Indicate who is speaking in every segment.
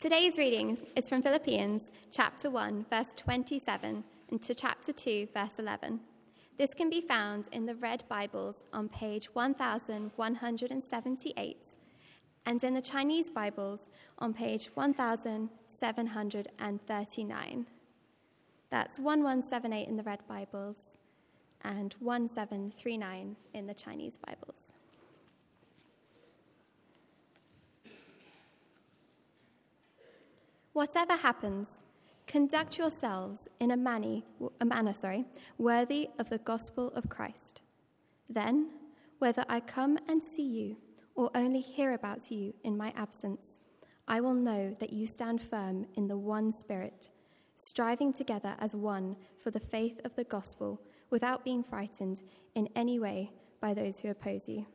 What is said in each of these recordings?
Speaker 1: Today's reading is from Philippians chapter 1, verse 27, and to chapter 2, verse 11. This can be found in the Red Bibles on page 1178 and in the Chinese Bibles on page 1739. That's 1178 in the Red Bibles and 1739 in the Chinese Bibles. Whatever happens, conduct yourselves in a manner worthy of the gospel of Christ. Then, whether I come and see you or only hear about you in my absence, I will know that you stand firm in the one Spirit, striving together as one for the faith of the gospel, without being frightened in any way by those who oppose you.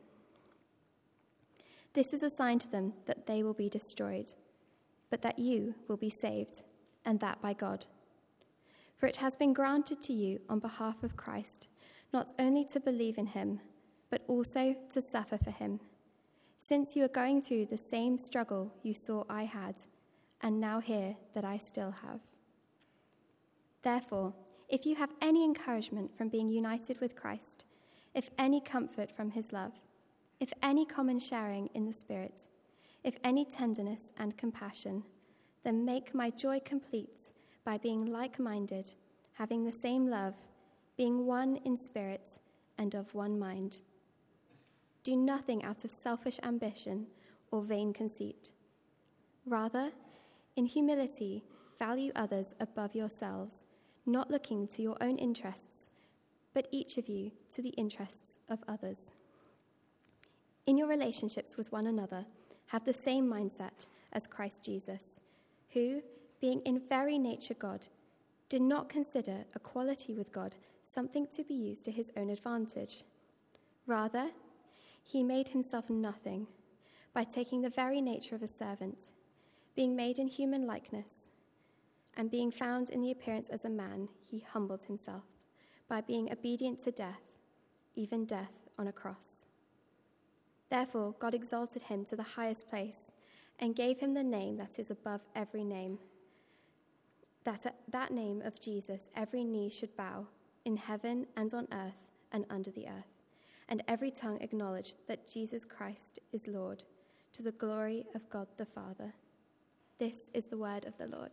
Speaker 1: This is a sign to them that they will be destroyed, but that you will be saved, and that by God. For it has been granted to you on behalf of Christ, not only to believe in him, but also to suffer for him, since you are going through the same struggle you saw I had, and now hear that I still have. Therefore, if you have any encouragement from being united with Christ, if any comfort from his love, if any common sharing in the Spirit, if any tenderness and compassion, then make my joy complete by being like-minded, having the same love, being one in spirit and of one mind. Do nothing out of selfish ambition or vain conceit. Rather, in humility, value others above yourselves, not looking to your own interests, but each of you to the interests of others. In your relationships with one another, have the same mindset as Christ Jesus, who, being in very nature God, did not consider equality with God something to be used to his own advantage. Rather, he made himself nothing by taking the very nature of a servant, being made in human likeness, and being found in the appearance as a man, he humbled himself by being obedient to death, even death on a cross. Therefore, God exalted him to the highest place and gave him the name that is above every name, that at that name of Jesus every knee should bow, in heaven and on earth and under the earth, and every tongue acknowledge that Jesus Christ is Lord, to the glory of God the Father. This is the word of the Lord.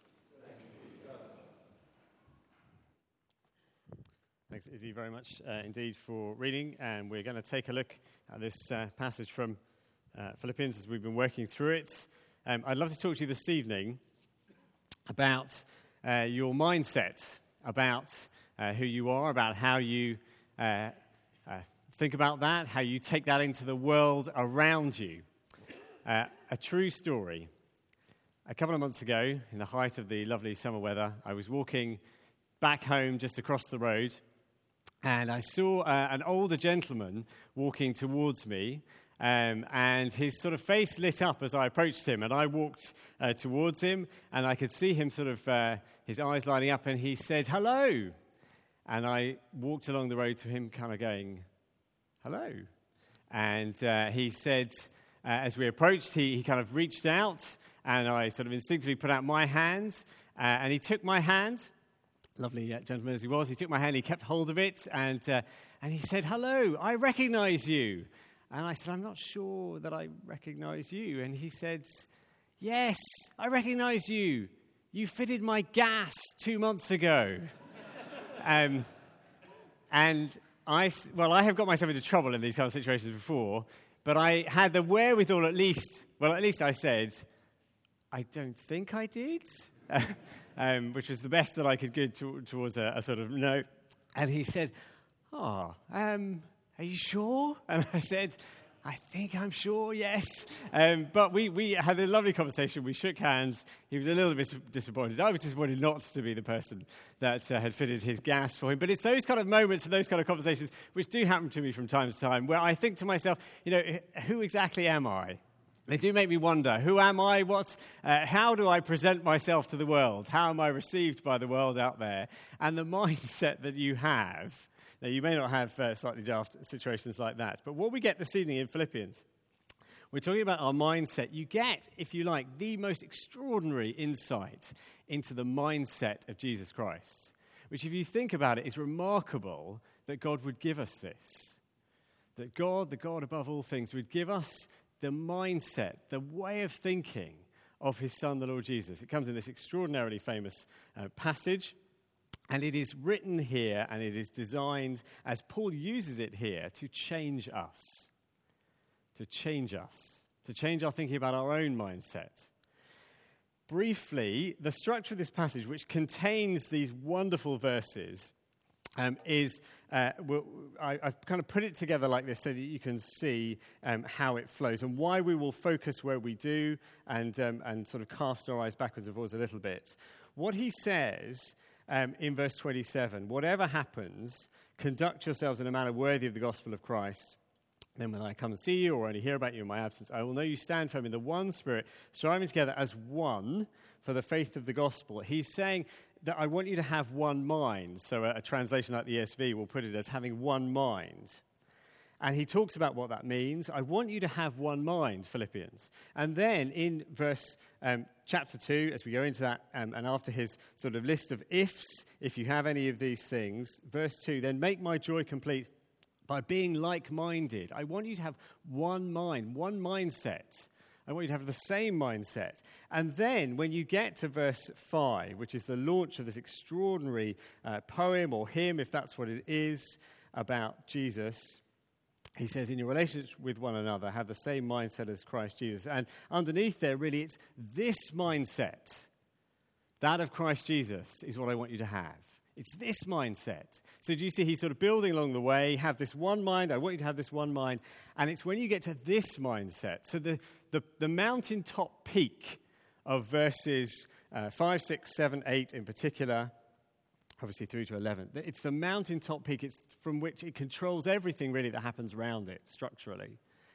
Speaker 2: Thanks, Izzy, very much indeed for reading. And we're going to take a look at this passage from Philippians as we've been working through it. I'd love to talk to you this evening about your mindset, about who you are, about how you think about that, how you take that into the world around you. A true story. A couple of months ago, in the height of the lovely summer weather, I was walking back home just across the road, and I saw an older gentleman walking towards me, and his sort of face lit up as I approached him, and I walked towards him, and I could see him sort of, his eyes lighting up, and he said, "Hello." And I walked along the road to him kind of going, "Hello." And he said, as we approached, he kind of reached out, and I sort of instinctively put out my hand, and he took my hand. Lovely gentleman as he was, he took my hand, he kept hold of it, and he said, "Hello, I recognize you." And I said, "I'm not sure that I recognize you." And he said, "Yes, I recognize you. You fitted my gas 2 months ago." And I have got myself into trouble in these kind of situations before, but I had the wherewithal at least I said, "I don't think I did." Which was the best that I could give towards a sort of no. And he said, "Oh, are you sure?" And I said, "I think I'm sure, yes." But we had a lovely conversation. We shook hands. He was a little bit disappointed. I was disappointed not to be the person that had fitted his gas for him. But it's those kind of moments and those kind of conversations which do happen to me from time to time, where I think to myself, who exactly am I? They do make me wonder, who am I? How do I present myself to the world? How am I received by the world out there? And the mindset that you have. Now, you may not have slightly daft situations like that, but what we get this evening in Philippians, We're talking about our mindset. You get, if you like, the most extraordinary insight into the mindset of Jesus Christ, which, if you think about it, is remarkable that God would give us this. That God, the God above all things, would give us the mindset, the way of thinking of his Son, the Lord Jesus. It comes in this extraordinarily famous passage, and it is written here, and it is designed, as Paul uses it here, to change us. To change us. To change our thinking about our own mindset. Briefly, the structure of this passage, which contains these wonderful verses, I've kind of put it together like this so that you can see how it flows and why we will focus where we do and sort of cast our eyes backwards and forwards a little bit. What he says in verse 27, whatever happens, conduct yourselves in a manner worthy of the gospel of Christ. Then when I come and see you or only hear about you in my absence, I will know you stand firm in the one Spirit, striving together as one for the faith of the gospel. He's saying that I want you to have one mind. So a translation like the ESV will put it as having one mind. And he talks about what that means. I want you to have one mind, Philippians. And then in verse chapter 2, as we go into that, and after his sort of list of ifs, if you have any of these things, verse 2, then make my joy complete by being like-minded. I want you to have one mind, one mindset. I want you to have the same mindset. And then when you get to verse 5, which is the launch of this extraordinary poem or hymn, if that's what it is, about Jesus, he says, in your relationships with one another, have the same mindset as Christ Jesus. And underneath there, really, it's this mindset, that of Christ Jesus, is what I want you to have. It's this mindset. So do you see he's sort of building along the way, have this one mind, I want you to have this one mind, and it's when you get to this mindset, so the mountaintop peak of verses 5, 6, 7, 8 in particular, obviously through to 11, it's the mountaintop peak, it's from which it controls everything really that happens around it structurally.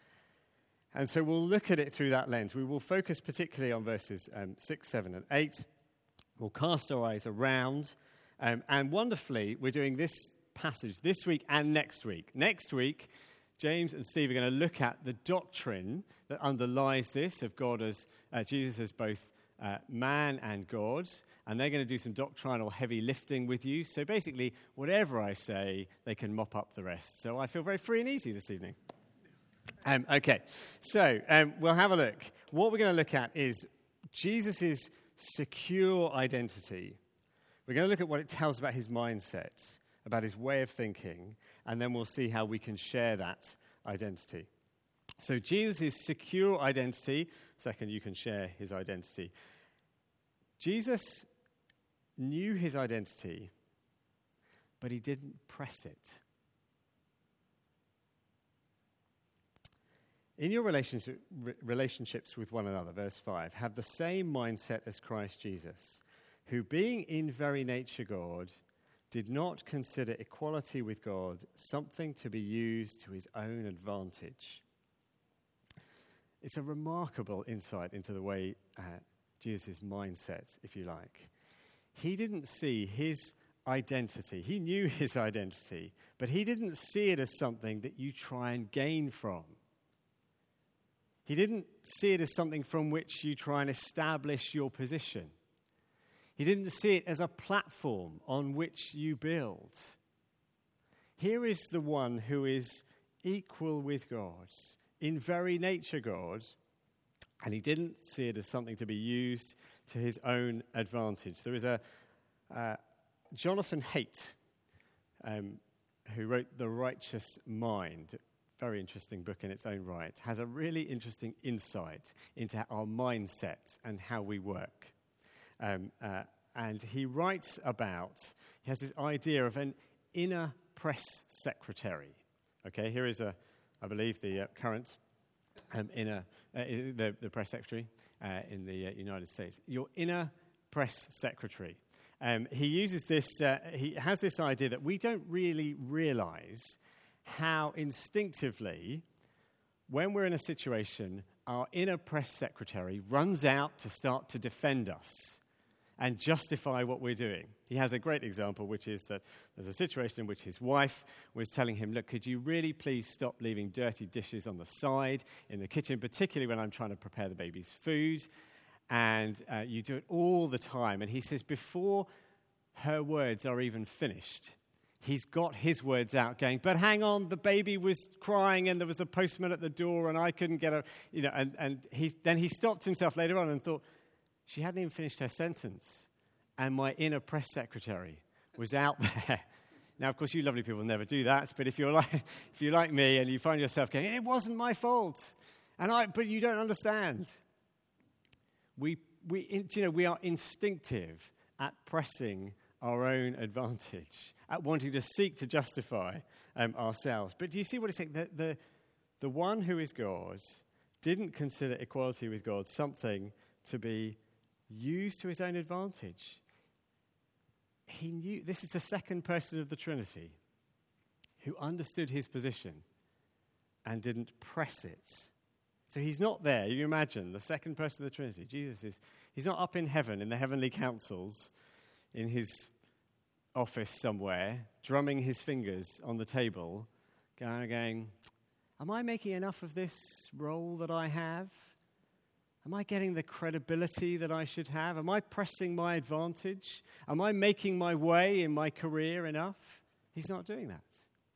Speaker 2: And so we'll look at it through that lens. We will focus particularly on verses 6, 7, and 8. We'll cast our eyes around. And wonderfully, we're doing this passage this week and next week. Next week, James and Steve are going to look at the doctrine that underlies this of God as Jesus as both man and God. And they're going to do some doctrinal heavy lifting with you. So basically, whatever I say, they can mop up the rest. So I feel very free and easy this evening. Okay, so we'll have a look. What we're going to look at is Jesus' secure identity. We're going to look at what it tells about his mindset, about his way of thinking, and then we'll see how we can share that identity. So Jesus' secure identity. Second, you can share his identity. Jesus knew his identity, but he didn't press it. In your relationships with one another, verse 5, have the same mindset as Christ Jesus, who being in very nature God, did not consider equality with God something to be used to his own advantage. It's a remarkable insight into the way Jesus' mindset, if you like. He didn't see his identity. He knew his identity, but he didn't see it as something that you try and gain from. He didn't see it as something from which you try and establish your position. He didn't see it as a platform on which you build. Here is the one who is equal with God, in very nature God, and he didn't see it as something to be used to his own advantage. There is a Jonathan Haidt, who wrote The Righteous Mind, very interesting book in its own right, has a really interesting insight into our mindsets and how we work. And he writes about, he has this idea of an inner press secretary. Okay, here is, I believe, the current the press secretary in the United States. Your inner press secretary. He uses this, he has this idea that we don't really realize how instinctively, when we're in a situation, our inner press secretary runs out to start to defend us and justify what we're doing. He has a great example, which is that there's a situation in which his wife was telling him, look, could you really please stop leaving dirty dishes on the side in the kitchen, particularly when I'm trying to prepare the baby's food, and you do it all the time. And he says, before her words are even finished, he's got his words out going, but hang on, the baby was crying and there was a postman at the door and I couldn't get her, and he stopped himself later on and thought, she hadn't even finished her sentence, and my inner press secretary was out there. Now, of course, you lovely people never do that, but if you're like me and you find yourself going, it wasn't my fault, but you don't understand. We are instinctive at pressing our own advantage, at wanting to seek to justify ourselves. But do you see what it's saying? The one who is God didn't consider equality with God something to be used to his own advantage. He knew this is the second person of the Trinity who understood his position and didn't press it. So he's not there. You imagine the second person of the Trinity. He's not up in heaven in the heavenly councils in his office somewhere, drumming his fingers on the table, going, am I making enough of this role that I have? Am I getting the credibility that I should have? Am I pressing my advantage? Am I making my way in my career enough? He's not doing that.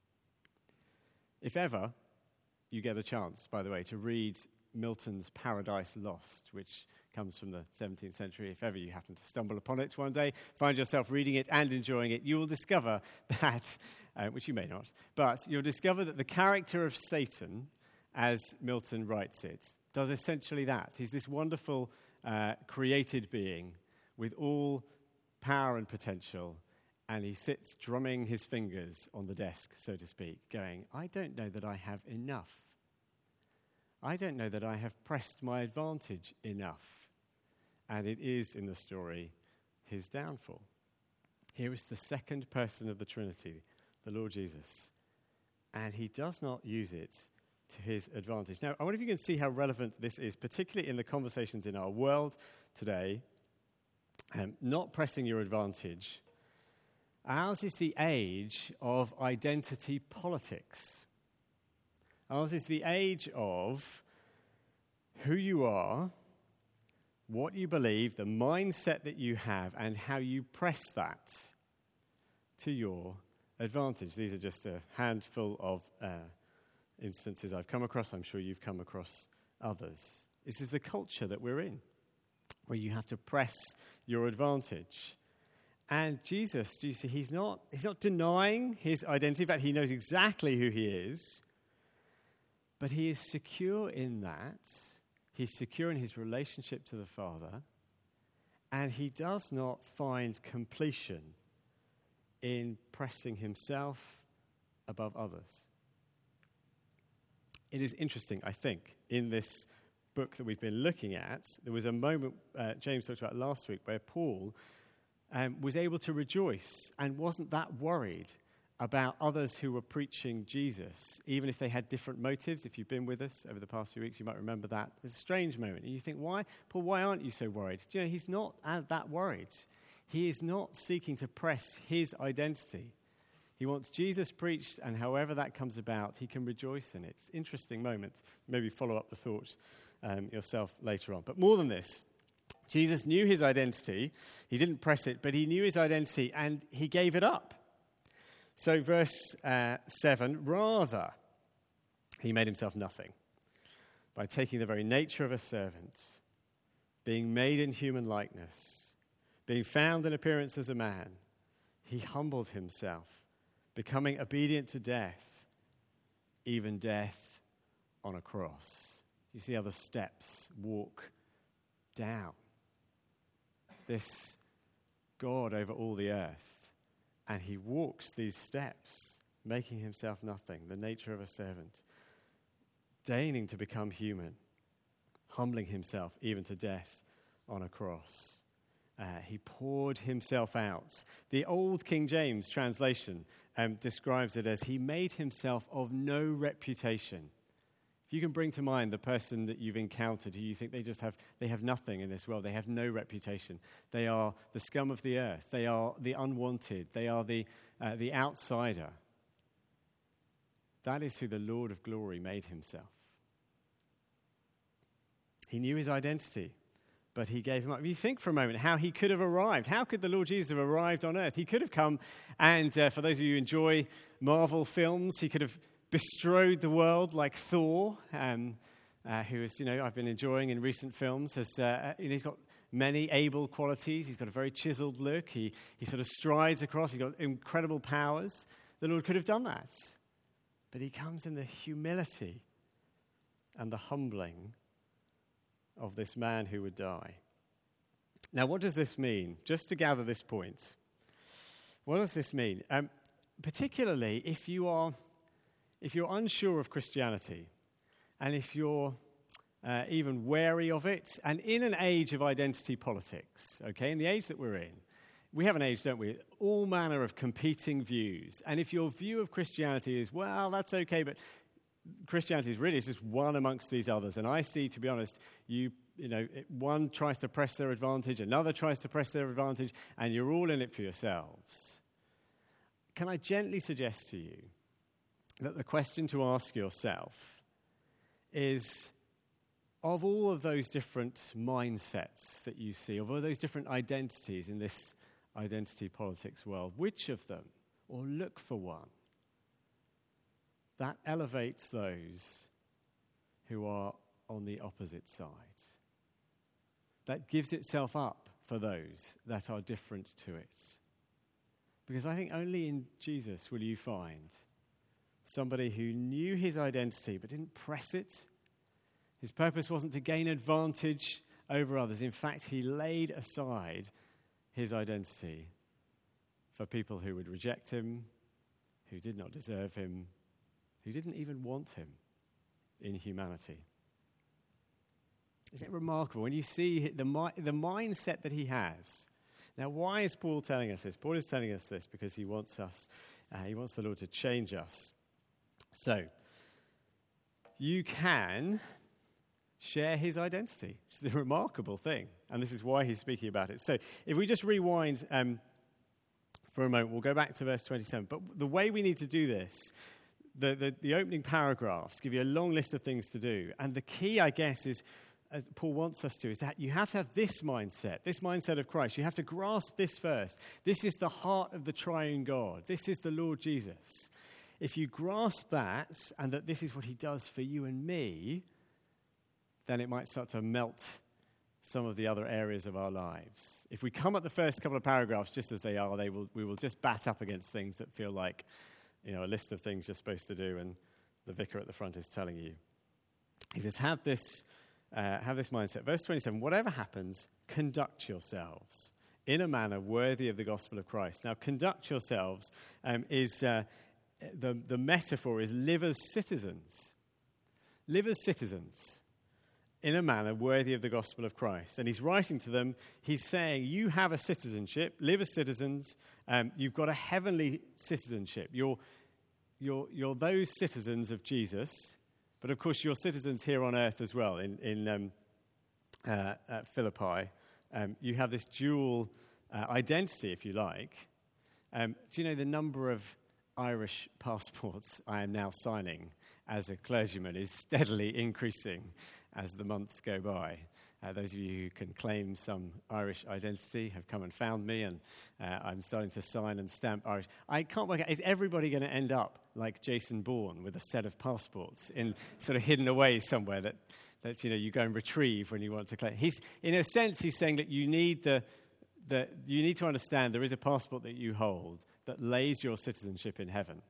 Speaker 2: If ever you get a chance, by the way, to read Milton's Paradise Lost, which comes from the 17th century, if ever you happen to stumble upon it one day, find yourself reading it and enjoying it, you will discover that, which you may not, but you'll discover that the character of Satan, as Milton writes it, does essentially that. He's this wonderful created being with all power and potential, and he sits drumming his fingers on the desk, so to speak, going, I don't know that I have enough. I don't know that I have pressed my advantage enough. And it is, in the story, his downfall. Here is the second person of the Trinity, the Lord Jesus, and he does not use it to his advantage. Now, I wonder if you can see how relevant this is, particularly in the conversations in our world today. Not pressing your advantage. Ours is the age of identity politics. Ours is the age of who you are, what you believe, the mindset that you have, and how you press that to your advantage. These are just a handful of instances I've come across. I'm sure you've come across others. This is the culture that we're in, where you have to press your advantage. And Jesus, do you see, he's not denying his identity. In fact, he knows exactly who he is. But he is secure in that. He's secure in his relationship to the Father. And he does not find completion in pressing himself above others. It is interesting, I think, in this book that we've been looking at, there was a moment James talked about last week where Paul was able to rejoice and wasn't that worried about others who were preaching Jesus, even if they had different motives. If you've been with us over the past few weeks, you might remember that. It's a strange moment. And you think, why, Paul, why aren't you so worried? Do you know, he's not that worried. He is not seeking to press his identity. He wants Jesus preached, and however that comes about, he can rejoice in it. It's an interesting moment. Maybe follow up the thoughts yourself later on. But more than this, Jesus knew his identity. He didn't press it, but he knew his identity, and he gave it up. So verse 7, rather, he made himself nothing by taking the very nature of a servant, being made in human likeness, being found in appearance as a man. He humbled himself, becoming obedient to death, even death on a cross. You see how the steps walk down. This God over all the earth. And he walks these steps, making himself nothing, the nature of a servant, deigning to become human, humbling himself even to death on a cross. He poured himself out. The old King James translation describes it as he made himself of no reputation, If you can bring to mind the person that you've encountered who you think they have nothing in this world, they have no reputation, they are the scum of the earth, they are the unwanted, they are the outsider. That is who the Lord of glory made himself. He knew his identity, but he gave him up. If you think for a moment how he could have arrived, how could the Lord Jesus have arrived on earth? He could have come and, for those of you who enjoy Marvel films, he could have bestrode the world like Thor, who is, I've been enjoying in recent films. He's got many able qualities. He's got a very chiseled look. He sort of strides across. He's got incredible powers. The Lord could have done that. But he comes in the humility and the humbling of this man who would die. Now, what does this mean? Just to gather this point, what does this mean? Particularly if you're unsure of Christianity, and if you're even wary of it, and in an age of identity politics, okay, in the age that we're in, we have an age, don't we? All manner of competing views. And if your view of Christianity is, well, that's okay, but Christianity is really just one amongst these others. And I see, to be honest, one tries to press their advantage, another tries to press their advantage, and you're all in it for yourselves. Can I gently suggest to you that the question to ask yourself is, of all of those different mindsets that you see, of all those different identities in this identity politics world, which of them, or look for one, that elevates those who are on the opposite side, that gives itself up for those that are different to it? Because I think only in Jesus will you find somebody who knew his identity but didn't press it. His purpose wasn't to gain advantage over others. In fact, he laid aside his identity for people who would reject him, who did not deserve him, who didn't even want him in humanity. Isn't it remarkable when you see the mindset that he has? Now, why is Paul telling us this? Paul is telling us this because he wants the Lord to change us. So, you can share his identity. It's the remarkable thing, and this is why he's speaking about it. So, if we just rewind for a moment, we'll go back to verse 27. But the way we need to do this, the opening paragraphs give you a long list of things to do, and the key, I guess, is, as Paul wants us to, is that you have to have this mindset of Christ. You have to grasp this first. This is the heart of the triune God. This is the Lord Jesus. If you grasp that, and that this is what he does for you and me, then it might start to melt some of the other areas of our lives. If we come at the first couple of paragraphs just as they are, we will just bat up against things that feel like, a list of things you're supposed to do, and the vicar at the front is telling you. He says, have this mindset. Verse 27, whatever happens, conduct yourselves in a manner worthy of the gospel of Christ. Now, conduct yourselves is the metaphor is live as citizens. Live as citizens in a manner worthy of the gospel of Christ. And he's writing to them, he's saying, you have a citizenship, live as citizens, you've got a heavenly citizenship. You're those citizens of Jesus, but of course you're citizens here on earth as well. At Philippi, you have this dual identity, if you like. Do you know the number of Irish passports I am now signing as a clergyman is steadily increasing as the months go by? Those of you who can claim some Irish identity have come and found me, and I'm starting to sign and stamp Irish. I can't work out, is everybody going to end up like Jason Bourne with a set of passports sort of hidden away somewhere that you go and retrieve when you want to claim? In a sense, he's saying that you need you need to understand there is a passport that you hold that lays your citizenship in heaven.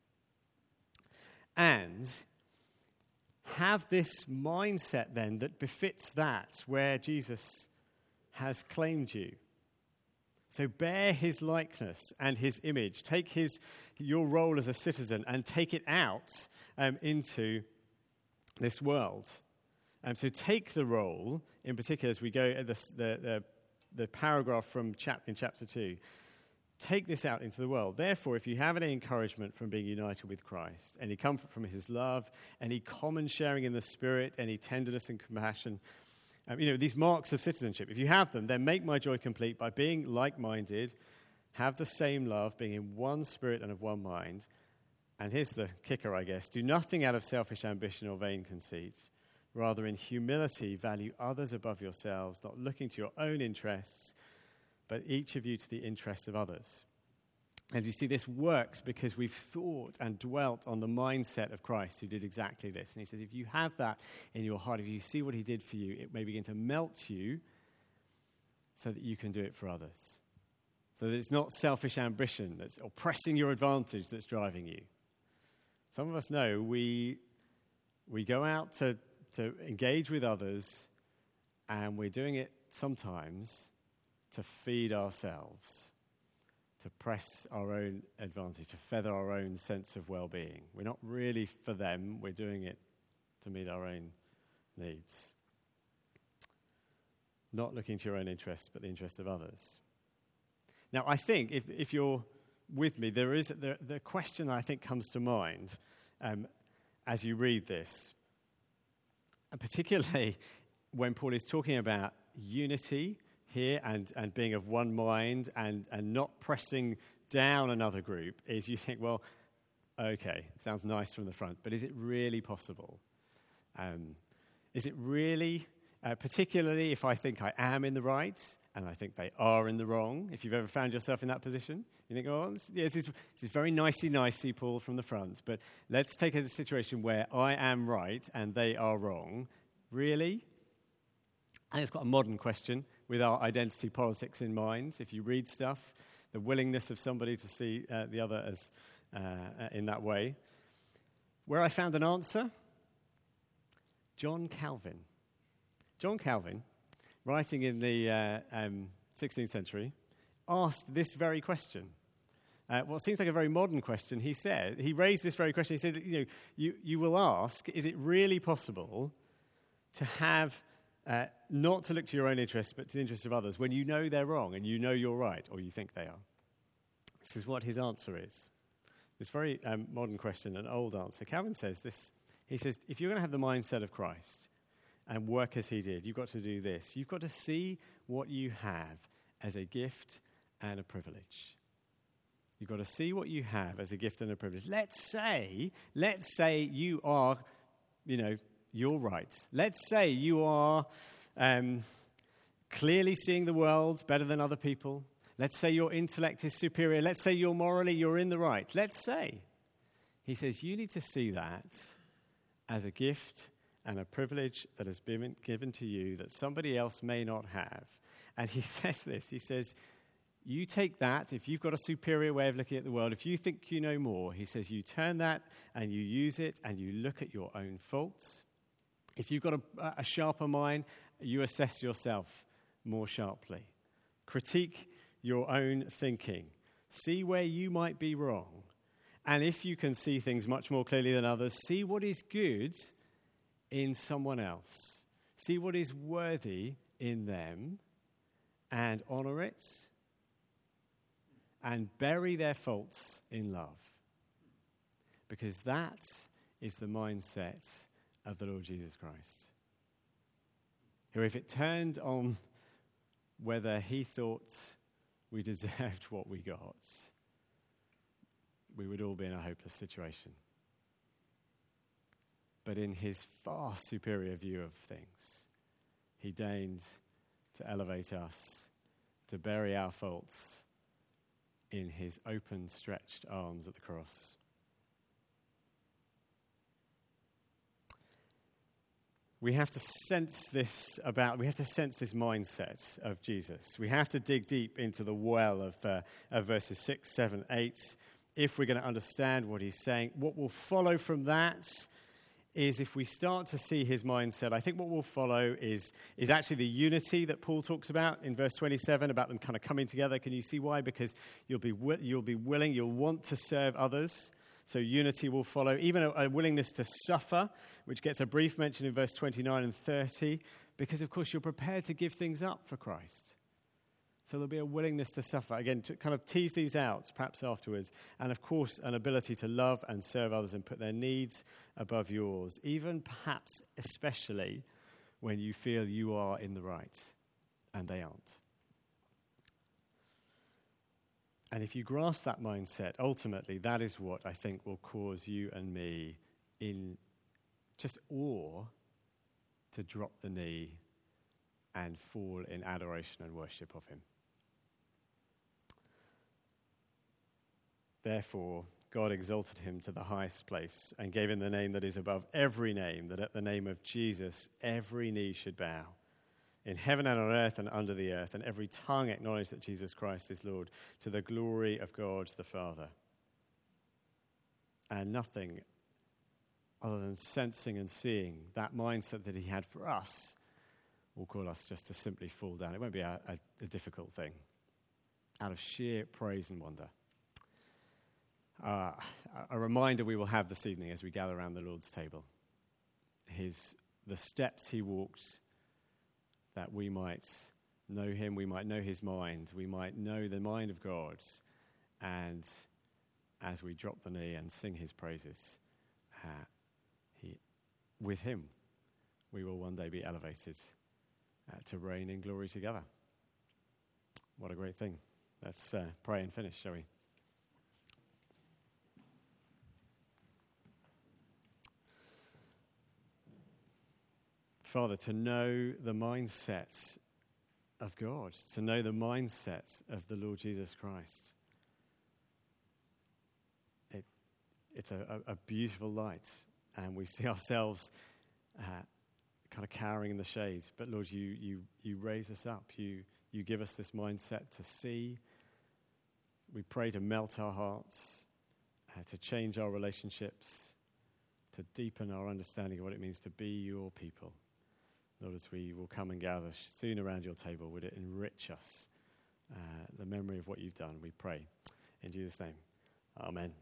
Speaker 2: And have this mindset then that befits that where Jesus has claimed you. So bear his likeness and his image. Take your role as a citizen and take it out into this world. So take the role, in particular, as we go at the paragraph from in chapter 2. take this out into the world. Therefore, if you have any encouragement from being united with Christ, any comfort from his love, any common sharing in the Spirit, any tenderness and compassion, these marks of citizenship, if you have them, then make my joy complete by being like-minded, have the same love, being in one spirit and of one mind. And here's the kicker, I guess. Do nothing out of selfish ambition or vain conceit. Rather, in humility, value others above yourselves, not looking to your own interests, but each of you to the interests of others. And you see, this works because we've thought and dwelt on the mindset of Christ, who did exactly this. And he says, if you have that in your heart, if you see what he did for you, it may begin to melt you so that you can do it for others. So that it's not selfish ambition that's oppressing your advantage that's driving you. Some of us know we go out to engage with others, and we're doing it sometimes to feed ourselves, to press our own advantage, to feather our own sense of well-being. We're not really for them, we're doing it to meet our own needs. Not looking to your own interests, but the interests of others. Now, I think, if you're with me, the question I think comes to mind as you read this, and particularly when Paul is talking about unity here and being of one mind and not pressing down another group, is you think, well, okay, sounds nice from the front, but is it really possible? Is it really, particularly if I think I am in the right and I think they are in the wrong, if you've ever found yourself in that position, you think, oh, this is very nicey, Paul, from the front, but let's take a situation where I am right and they are wrong. Really? I think it's quite a modern question with our identity politics in mind. If you read stuff, the willingness of somebody to see the other as in that way. Where I found an answer, John Calvin. John Calvin, writing in the 16th century, asked this very question. What seems like a very modern question, he raised this very question. He said, you will ask, is it really possible to have, not to look to your own interests, but to the interests of others, when you know they're wrong and you know you're right, or you think they are? This is what his answer is. This very modern question, an old answer. Calvin says this. He says, if you're going to have the mindset of Christ and work as he did, you've got to do this. You've got to see what you have as a gift and a privilege. You've got to see what you have as a gift and a privilege. Let's say you are, you're right. Let's say you are clearly seeing the world better than other people. Let's say your intellect is superior. Let's say you're in the right. Let's say. He says you need to see that as a gift and a privilege that has been given to you that somebody else may not have. And he says this. He says, you take that, if you've got a superior way of looking at the world, if you think you know more, he says you turn that and you use it and you look at your own faults. If you've got a sharper mind, you assess yourself more sharply. Critique your own thinking. See where you might be wrong. And if you can see things much more clearly than others, see what is good in someone else. See what is worthy in them and honor it and bury their faults in love. Because that is the mindset of the Lord Jesus Christ. Who, if it turned on whether he thought we deserved what we got, we would all be in a hopeless situation. But in his far superior view of things, he deigned to elevate us, to bury our faults in his open, stretched arms at the cross. We have to sense this mindset of Jesus. We have to dig deep into the well of verses 6, 7, 8 if we're going to understand what he's saying. What will follow from that is if we start to see his mindset, I think what will follow is actually the unity that Paul talks about in verse 27, about them kind of coming together. Can you see why? Because you'll be willing, you'll want to serve others. So unity will follow. Even a willingness to suffer, which gets a brief mention in verse 29 and 30, because, of course, you're prepared to give things up for Christ. So there'll be a willingness to suffer. Again, to kind of tease these out, perhaps afterwards. And of course, an ability to love and serve others and put their needs above yours, even perhaps especially when you feel you are in the right and they aren't. And if you grasp that mindset, ultimately, that is what I think will cause you and me in just awe to drop the knee and fall in adoration and worship of him. Therefore, God exalted him to the highest place and gave him the name that is above every name, that at the name of Jesus every knee should bow, in heaven and on earth and under the earth, and every tongue acknowledge that Jesus Christ is Lord, to the glory of God the Father. And nothing other than sensing and seeing that mindset that he had for us will call us just to simply fall down. It won't be a difficult thing. Out of sheer praise and wonder. A reminder we will have this evening as we gather around the Lord's table. The steps he walked, that we might know him, we might know his mind, we might know the mind of God, and as we drop the knee and sing his praises, with him we will one day be elevated to reign in glory together. What a great thing. Let's pray and finish, shall we? Father, to know the mindset of God, to know the mindset of the Lord Jesus Christ. It's a beautiful light, and we see ourselves kind of cowering in the shades. But Lord, you raise us up. You give us this mindset to see. We pray to melt our hearts, to change our relationships, to deepen our understanding of what it means to be your people. Lord, as we will come and gather soon around your table, would it enrich us, the memory of what you've done, we pray. In Jesus' name, amen.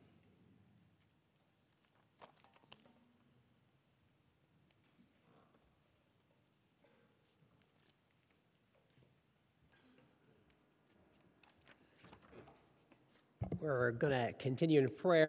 Speaker 3: We're going to continue in prayer.